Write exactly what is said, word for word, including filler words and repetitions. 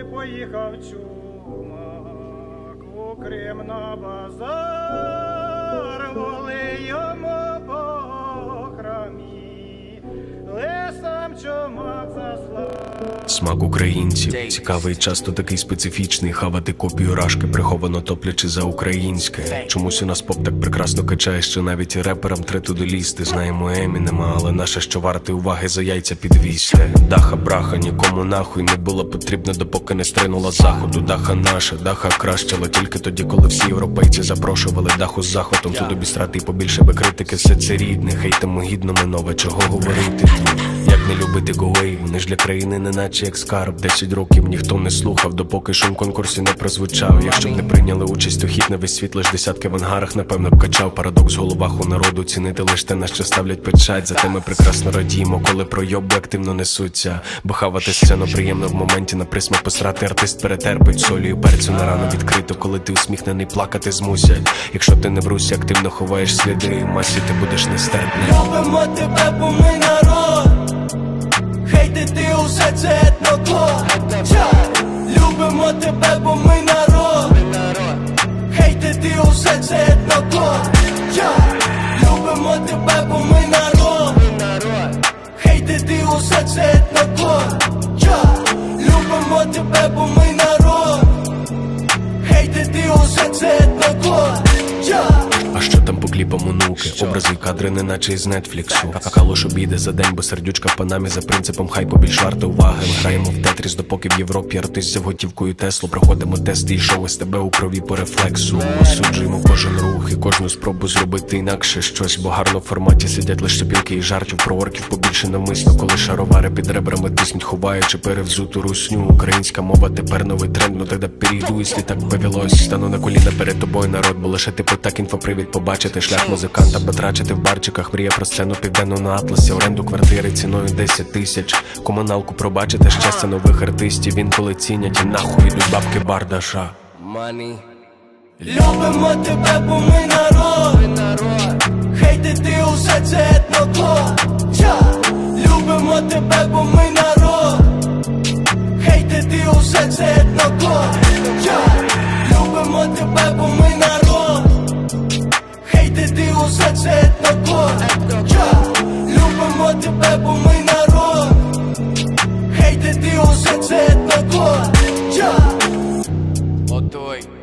поїхав чумак у Крим на базар, воли йому по храмі, лисам чумак заслав. Смак українців цікавий, часто такий специфічний. Хавати копію рашки, приховано топлячи за українське. Чомусь у нас поп так прекрасно качає, що навіть і реперам тре туди лізти. Знаємо Емінема, але наше що варте уваги за яйця підвісти. Даха браха нікому нахуй не було потрібно, допоки не стринула заходу. Даха наша, даха кращила тільки тоді, коли всі європейці запрошували даху з заходом. Тут обістрати і побільше би критики, все це рідне. Хейтимо гідно минове, чого говорити. Як не любити голей, вони ж для країни не наче як скарб. Десять років ніхто не слухав, допоки шум конкурсі не прозвучав. Якщо б не прийняли участь, то хід на весь світ лиш десятки в ангарах, напевно б качав. Парадокс в головах у народу, цінити лиш те, на що ставлять печать. Зате ми прекрасно радіємо, коли пройоби активно несуться. Бо хавати сцену приємно в моменті, на присмак посрати артист перетерпить. Солі і перцю на рану відкрито, коли ти усміхнений, плакати змусять. Якщо ти не в русі, активно ховаєш сліди, масі ти будеш нестерпний. Любимо тебе, бо ми народ, хейтити усе це етноклад. Любимо тебе, бо ми народ, хейтити усе це етноклад. Любимо тебе, бо ми народ, хейтити усе це етноклад. Любимо тебе, бо ми народ, хейтити усе це етноклад. А що там по кліпам онуки? Образи і кадри не наче із Нетфліксу. А калош обійде за день, бо сердючка в панамі. За принципом хайпу більш варто уваги. Ми граємо в Тетріс, допоки в Європі артист взяв готівкою Теслу. Проходимо тести і шоу з тебе у крові по рефлексу. Осуджуємо кожен рух і кожну спробу зробити інакше щось. Бо гарно в форматі сидять лише шпілки і жартів. Про орків побільше навмисно, коли шаровари під ребрами тиснуть, ховаючи перевзуту русню. Українська мова тепер новий тренд, ну тогда перейду, якщо так повелось. Стану на коліна перед тобою, народ, бо лише типу так інфопривід побачити. Шлях музиканта потрачити в барчиках. Мрія про сцену південну на атласі. Оренду квартири ціною десять тисяч. Комуналку пробачити, щастя нових артистів. Інколи цінять і нахуй йдуть бабки бардаша. Money. Любимо тебе, бо ми народ, хейтити усе це етноклад. Любимо тебе, бо ми народ, хейтити усе це етноклад. Любимо тебе, бо ми народ, хейтити усе це етноклад. Любимо тебе, бо ми народ, хейтити усе це етноклад. Отой.